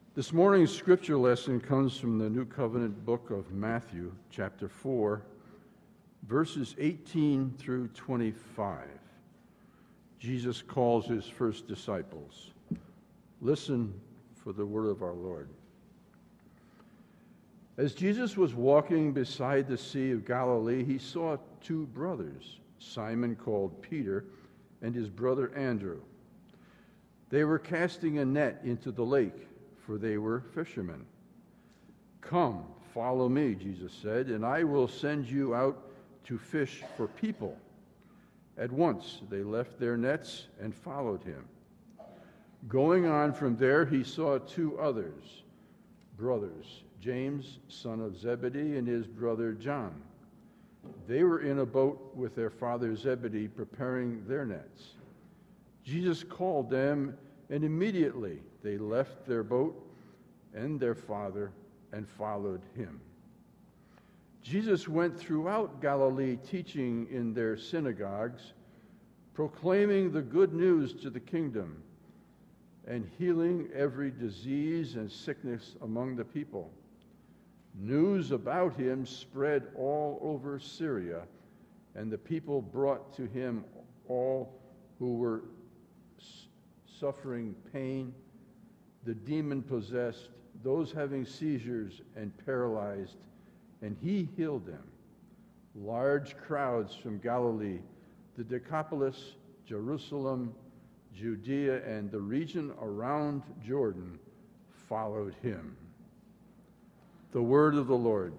This morning's scripture lesson comes from the New Covenant book of Matthew, chapter 4, verses 18 through 25. Jesus calls his first disciples. Listen for the word of our Lord. As Jesus was walking beside the Sea of Galilee, he saw two brothers, Simon called Peter and his brother Andrew. They were casting a net into the lake, for they were fishermen. "Come, follow me," Jesus said, "and I will send you out to fish for people." At once they left their nets and followed him. Going on from there, he saw two others, brothers, James, son of Zebedee, and his brother John. They were in a boat with their father Zebedee, preparing their nets. Jesus called them, and immediately they left their boat and their father and followed him. Jesus went throughout Galilee, teaching in their synagogues, proclaiming the good news to the kingdom, and healing every disease and sickness among the people. News about him spread all over Syria, and the people brought to him all who were suffering pain, the demon-possessed, those having seizures and paralyzed, and he healed them. Large crowds from Galilee, the Decapolis, Jerusalem, Judea, and the region around Jordan followed him. The word of the Lord.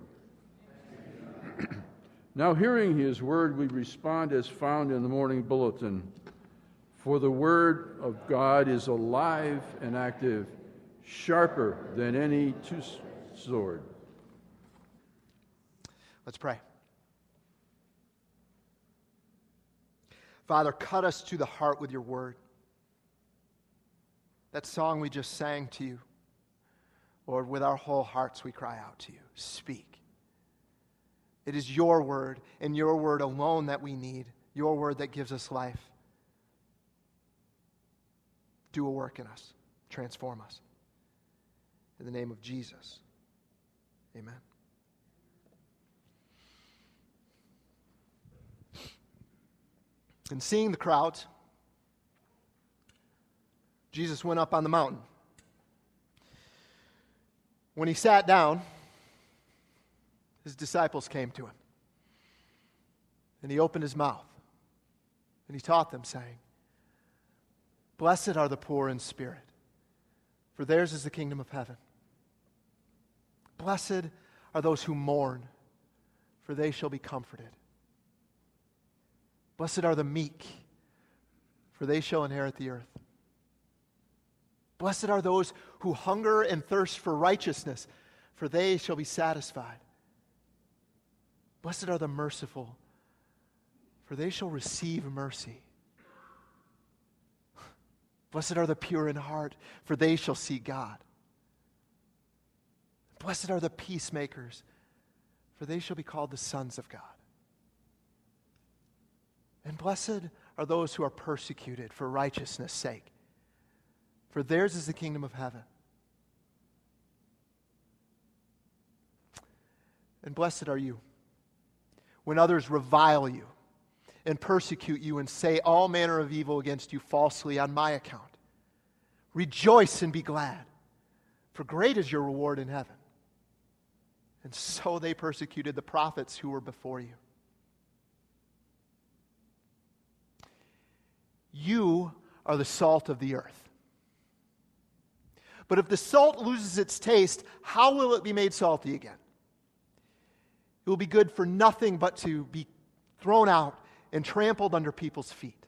Now, hearing his word, we respond as found in the morning bulletin. For the word of God is alive and active, sharper than any two-edged sword. Let's pray. Father, cut us to the heart with your word. That song we just sang to you, Lord, with our whole hearts we cry out to you. Speak. It is your word and your word alone that we need, your word that gives us life. Do a work in us. Transform us. In the name of Jesus. Amen. And seeing the crowds, Jesus went up on the mountain. When he sat down, his disciples came to him. And he opened his mouth. And he taught them, saying, "Blessed are the poor in spirit, for theirs is the kingdom of heaven. Blessed are those who mourn, for they shall be comforted. Blessed are the meek, for they shall inherit the earth. Blessed are those who hunger and thirst for righteousness, for they shall be satisfied. Blessed are the merciful, for they shall receive mercy. Blessed are the pure in heart, for they shall see God. Blessed are the peacemakers, for they shall be called the sons of God. And blessed are those who are persecuted for righteousness' sake, for theirs is the kingdom of heaven. And blessed are you when others revile you and persecute you and say all manner of evil against you falsely on my account. Rejoice and be glad, for great is your reward in heaven. And so they persecuted the prophets who were before you. You are the salt of the earth. But if the salt loses its taste, how will it be made salty again? It will be good for nothing but to be thrown out and trampled under people's feet.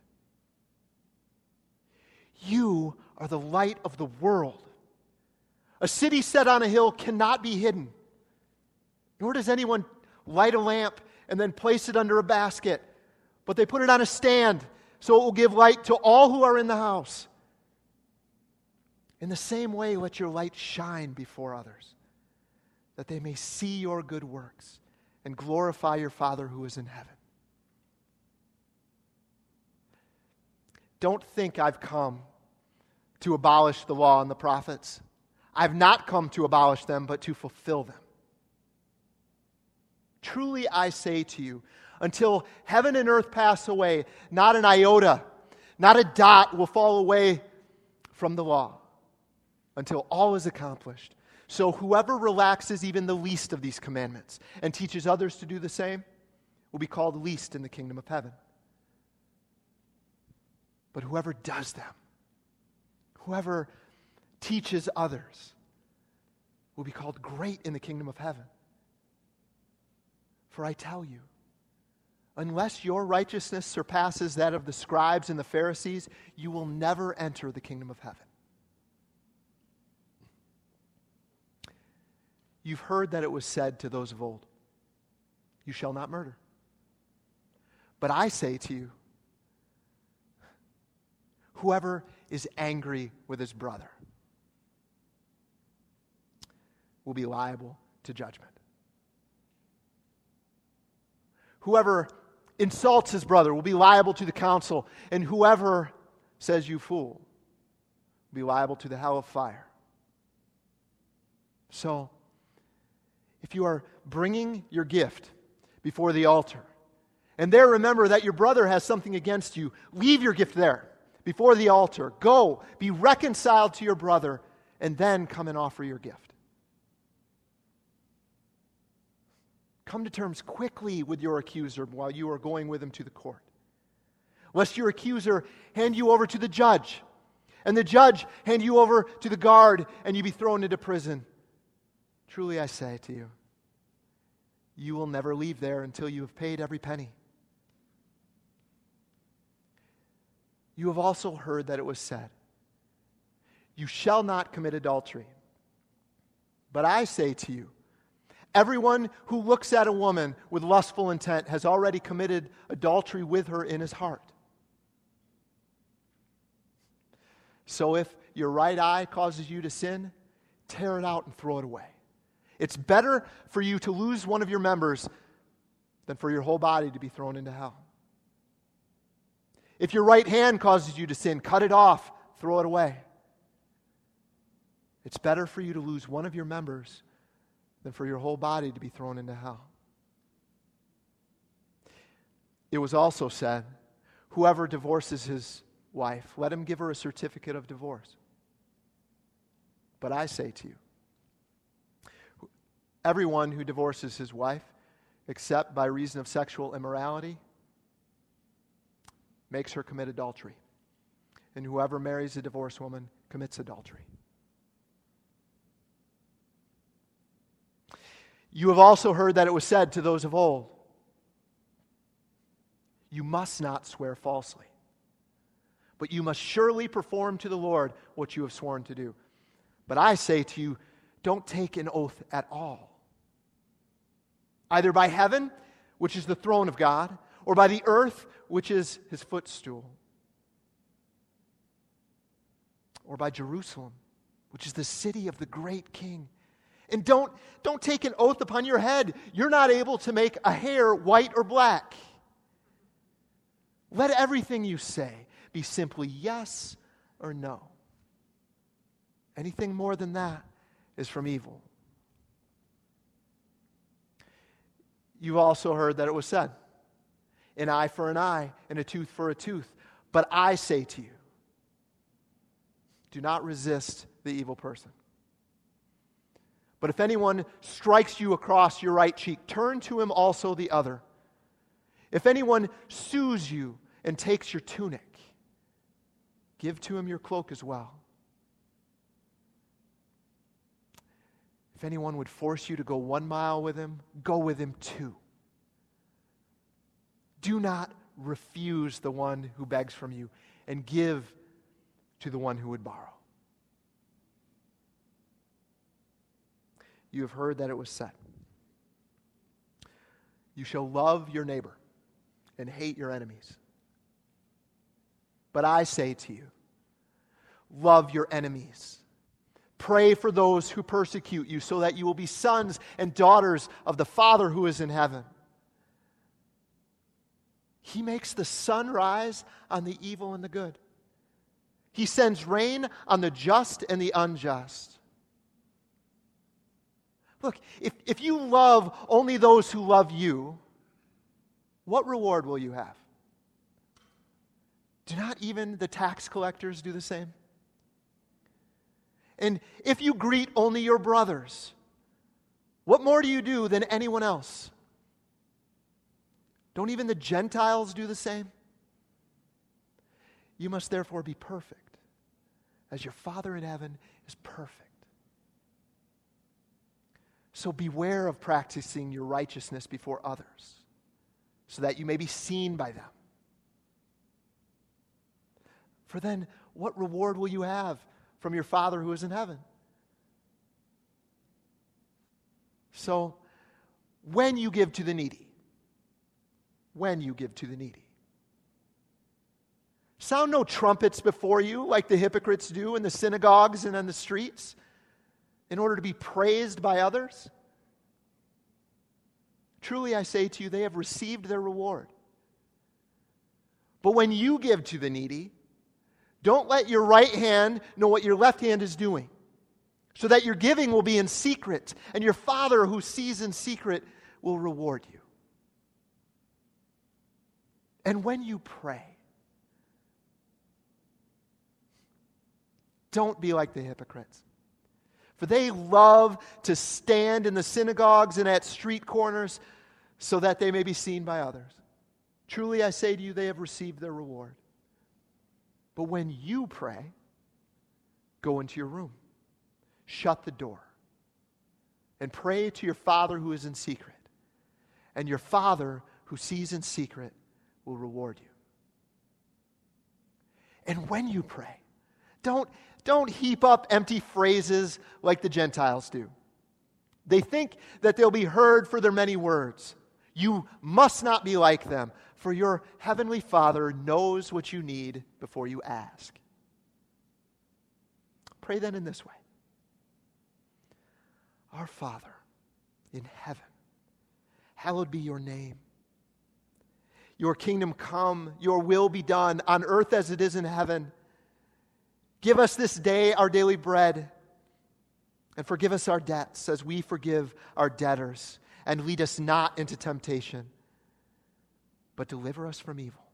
You are the light of the world. A city set on a hill cannot be hidden. Nor does anyone light a lamp and then place it under a basket, but they put it on a stand so it will give light to all who are in the house. In the same way, let your light shine before others, that they may see your good works and glorify your Father who is in heaven. Don't think I've come to abolish the law and the prophets. I've not come to abolish them, but to fulfill them. Truly I say to you, until heaven and earth pass away, not an iota, not a dot will fall away from the law until all is accomplished. So whoever relaxes even the least of these commandments and teaches others to do the same will be called least in the kingdom of heaven. But whoever does them, whoever teaches others, will be called great in the kingdom of heaven. For I tell you, unless your righteousness surpasses that of the scribes and the Pharisees, you will never enter the kingdom of heaven. You've heard that it was said to those of old, you shall not murder. But I say to you, whoever is angry with his brother will be liable to judgment. Whoever insults his brother will be liable to the council, and whoever says you fool will be liable to the hell of fire. So, if you are bringing your gift before the altar, and there remember that your brother has something against you, leave your gift there before the altar. Go, be reconciled to your brother, and then come and offer your gift. Come to terms quickly with your accuser while you are going with him to the court, lest your accuser hand you over to the judge, and the judge hand you over to the guard, and you be thrown into prison. Truly I say to you, you will never leave there until you have paid every penny. You have also heard that it was said, you shall not commit adultery. But I say to you, everyone who looks at a woman with lustful intent has already committed adultery with her in his heart. So if your right eye causes you to sin, tear it out and throw it away. It's better for you to lose one of your members than for your whole body to be thrown into hell. If your right hand causes you to sin, cut it off, throw it away. It's better for you to lose one of your members than for your whole body to be thrown into hell. It was also said, whoever divorces his wife, let him give her a certificate of divorce. But I say to you, everyone who divorces his wife, except by reason of sexual immorality, makes her commit adultery. And whoever marries a divorced woman commits adultery. You have also heard that it was said to those of old, you must not swear falsely, but you must surely perform to the Lord what you have sworn to do. But I say to you, don't take an oath at all, either by heaven, which is the throne of God, or by the earth, which is his footstool, or by Jerusalem, which is the city of the great king. And don't take an oath upon your head. You're not able to make a hair white or black. Let everything you say be simply yes or no. Anything more than that is from evil. You've also heard that it was said, an eye for an eye and a tooth for a tooth. But I say to you, do not resist the evil person. But if anyone strikes you across your right cheek, turn to him also the other. If anyone sues you and takes your tunic, give to him your cloak as well. If anyone would force you to go 1 mile with him, go with him 2. Do not refuse the one who begs from you, and give to the one who would borrow. You have heard that it was said, you shall love your neighbor and hate your enemies. But I say to you, love your enemies. Pray for those who persecute you, so that you will be sons and daughters of the Father who is in heaven. He makes the sun rise on the evil and the good. He sends rain on the just and the unjust. Look, if you love only those who love you, what reward will you have? Do not even the tax collectors do the same? And if you greet only your brothers, what more do you do than anyone else? Don't even the Gentiles do the same? You must therefore be perfect, as your Father in heaven is perfect. So beware of practicing your righteousness before others, so that you may be seen by them. For then, what reward will you have from your Father who is in heaven? So, when you give to the needy, sound no trumpets before you like the hypocrites do in the synagogues and on the streets in order to be praised by others. Truly I say to you, they have received their reward. But when you give to the needy, don't let your right hand know what your left hand is doing, so that your giving will be in secret, and your Father who sees in secret will reward you. And when you pray, don't be like the hypocrites, for they love to stand in the synagogues and at street corners so that they may be seen by others. Truly I say to you, they have received their reward. But when you pray, go into your room, shut the door, and pray to your Father who is in secret. And your Father who sees in secret will reward you. And when you pray, don't heap up empty phrases like the Gentiles do. They think that they'll be heard for their many words. You must not be like them, for your heavenly Father knows what you need before you ask. Pray then in this way. Our Father in heaven, hallowed be your name. Your kingdom come, your will be done on earth as it is in heaven. Give us this day our daily bread, and forgive us our debts as we forgive our debtors. And lead us not into temptation, but deliver us from evil.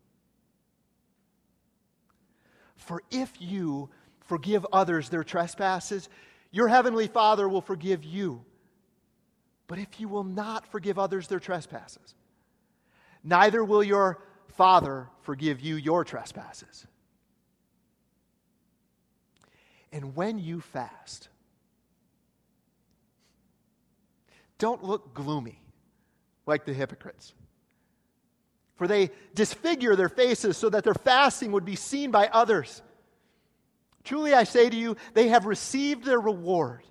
For if you forgive others their trespasses, your heavenly Father will forgive you. But if you will not forgive others their trespasses, neither will your Father forgive you your trespasses. And when you fast, don't look gloomy like the hypocrites, for they disfigure their faces so that their fasting would be seen by others. Truly I say to you, they have received their reward.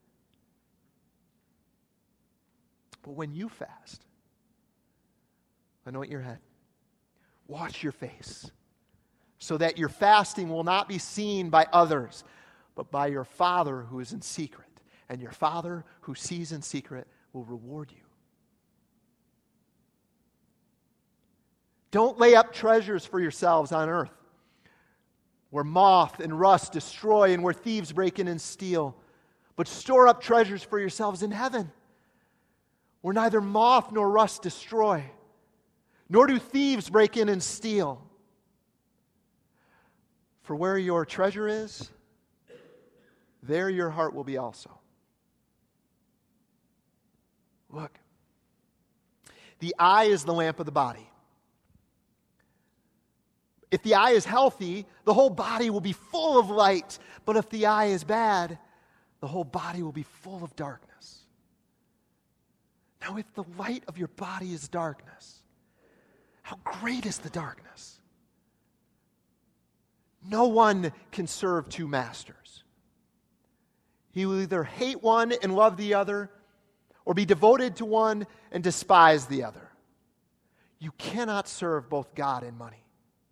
But when you fast, anoint your head, wash your face, so that your fasting will not be seen by others, but by your Father who is in secret. And your Father who sees in secret will reward you. Don't lay up treasures for yourselves on earth, where moth and rust destroy and where thieves break in and steal. But store up treasures for yourselves in heaven, where neither moth nor rust destroy, nor do thieves break in and steal. For where your treasure is, there your heart will be also. Look, the eye is the lamp of the body. If the eye is healthy, the whole body will be full of light. But if the eye is bad, the whole body will be full of darkness. Now, if the light of your body is darkness, how great is the darkness? No one can serve two masters. He will either hate one and love the other, or be devoted to one and despise the other. You cannot serve both God and money.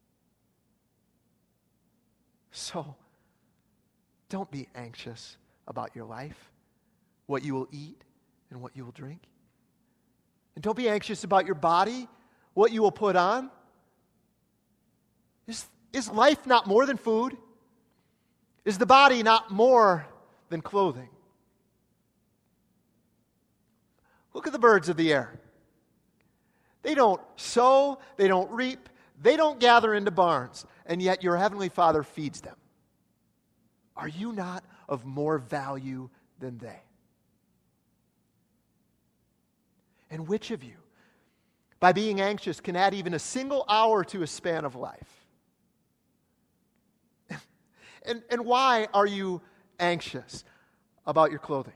So, don't be anxious about your life, what you will eat and what you will drink. And don't be anxious about your body, what you will put on. Is life not more than food? Is the body not more than clothing? Look at the birds of the air. They don't sow, they don't reap, they don't gather into barns, and yet your heavenly Father feeds them. Are you not of more value than they? And which of you, by being anxious, can add even a single hour to a span of life? And why are you anxious about your clothing?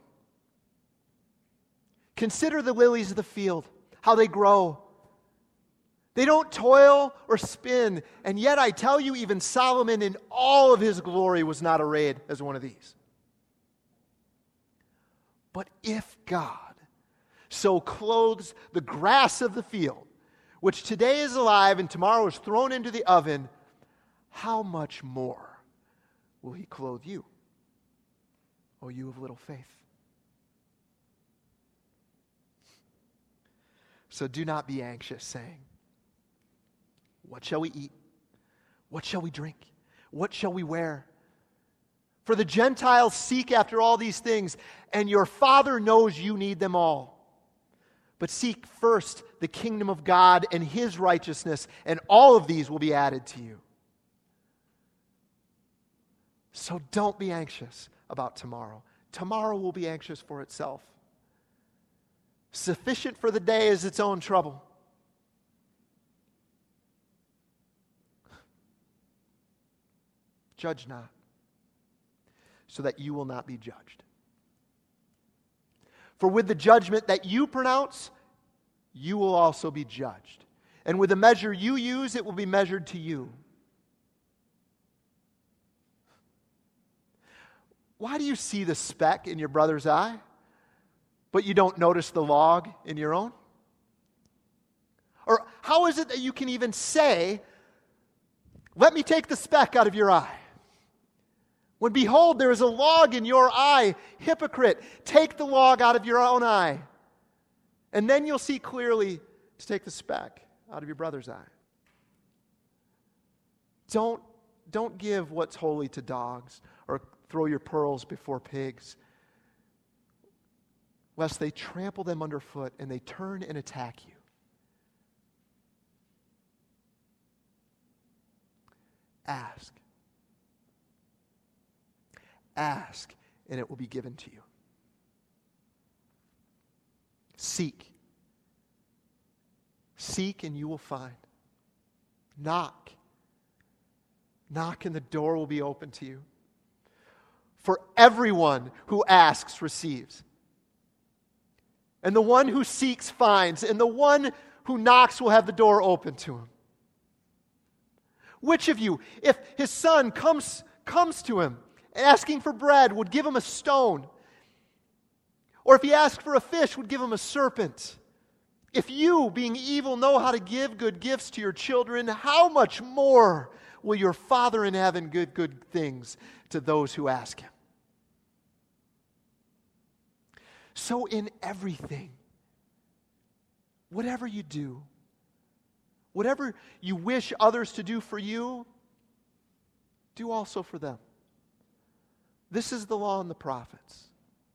Consider the lilies of the field, how they grow. They don't toil or spin, and yet I tell you, even Solomon in all of his glory was not arrayed as one of these. But if God so clothes the grass of the field, which today is alive and tomorrow is thrown into the oven, how much more will He clothe you, O you of little faith? So do not be anxious, saying, what shall we eat? What shall we drink? What shall we wear? For the Gentiles seek after all these things, and your Father knows you need them all. But seek first the kingdom of God and His righteousness, and all of these will be added to you. So don't be anxious about tomorrow. Tomorrow will be anxious for itself. Sufficient for the day is its own trouble. Judge not, so that you will not be judged. For with the judgment that you pronounce, you will also be judged. And with the measure you use, it will be measured to you. Why do you see the speck in your brother's eye, but you don't notice the log in your own? Or how is it that you can even say, let me take the speck out of your eye, when behold, there is a log in your eye? Hypocrite, take the log out of your own eye, and then you'll see clearly to take the speck out of your brother's eye. Don't give what's holy to dogs, or throw your pearls before pigs, lest they trample them underfoot and they turn and attack you. Ask. Ask, and it will be given to you. Seek. Seek, and you will find. Knock. Knock, and the door will be open to you. For everyone who asks receives. And the one who seeks finds. And the one who knocks will have the door open to him. Which of you, if his son comes to him asking for bread, would give him a stone? Or if he asked for a fish, would give him a serpent? If you, being evil, know how to give good gifts to your children, how much more will your Father in heaven give good things to those who ask Him? So in everything, whatever you do, whatever you wish others to do for you, do also for them. This is the law and the prophets.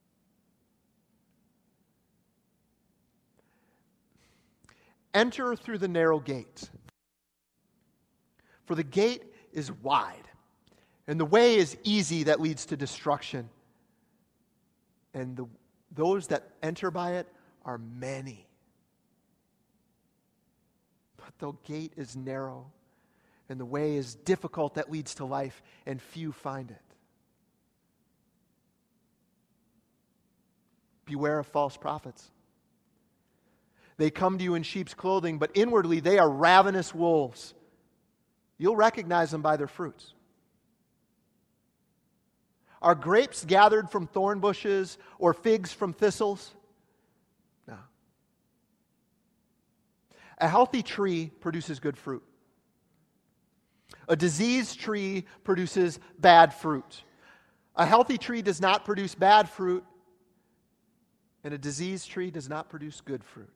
Enter through the narrow gate. For the gate is wide, and the way is easy that leads to destruction. And those that enter by it are many. But the gate is narrow, and the way is difficult that leads to life, and few find it. Beware of false prophets. They come to you in sheep's clothing, but inwardly they are ravenous wolves. You'll recognize them by their fruits. Are grapes gathered from thorn bushes or figs from thistles? No. A healthy tree produces good fruit. A diseased tree produces bad fruit. A healthy tree does not produce bad fruit, and a diseased tree does not produce good fruit.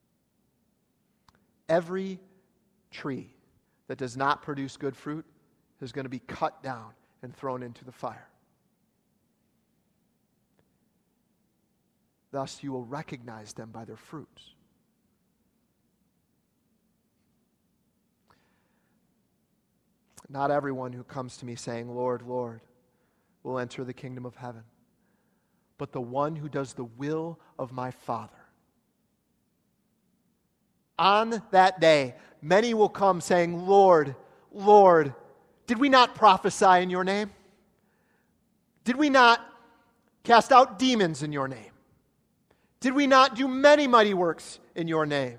Every tree that does not produce good fruit is going to be cut down and thrown into the fire. Thus you will recognize them by their fruits. Not everyone who comes to me saying, Lord, Lord, will enter the kingdom of heaven, but the one who does the will of my Father. On that day, many will come saying, Lord, Lord, did we not prophesy in your name? Did we not cast out demons in your name? Did we not do many mighty works in your name?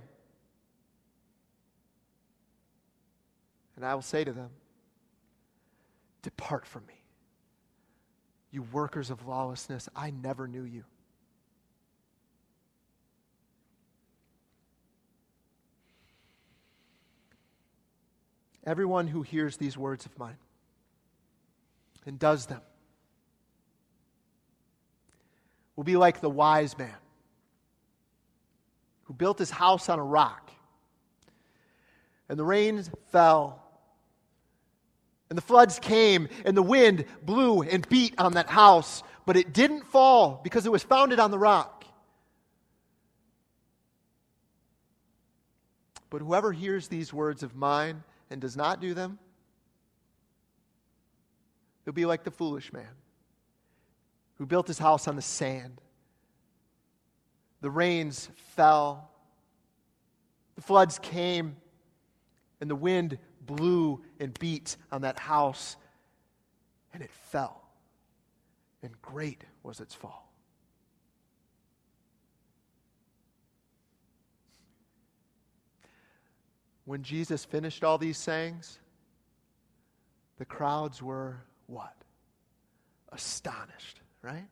And I will say to them, depart from me, you workers of lawlessness, I never knew you. Everyone who hears these words of mine and does them will be like the wise man who built his house on a rock. And the rains fell, and the floods came, and the wind blew and beat on that house, but it didn't fall because it was founded on the rock. But whoever hears these words of mine and does not do them, he'll be like the foolish man who built his house on the sand. The rains fell, the floods came, and the wind blew and beat on that house, and it fell, and great was its fall. When Jesus finished all these sayings, the crowds were what? Astonished, right?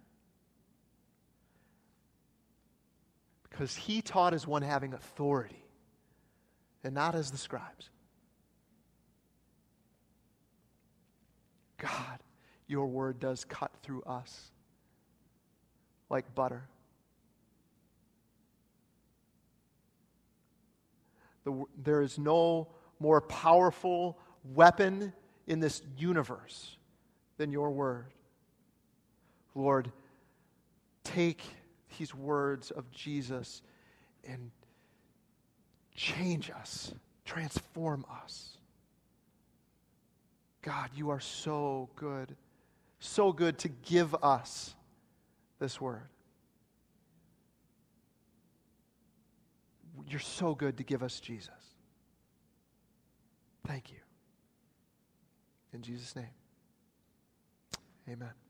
Because he taught as one having authority and not as the scribes. God, your word does cut through us like butter. There is no more powerful weapon in this universe than your word. Lord, take these words of Jesus and change us, transform us. God, you are so good to give us this word. You're so good to give us Jesus. Thank you. In Jesus' name, amen.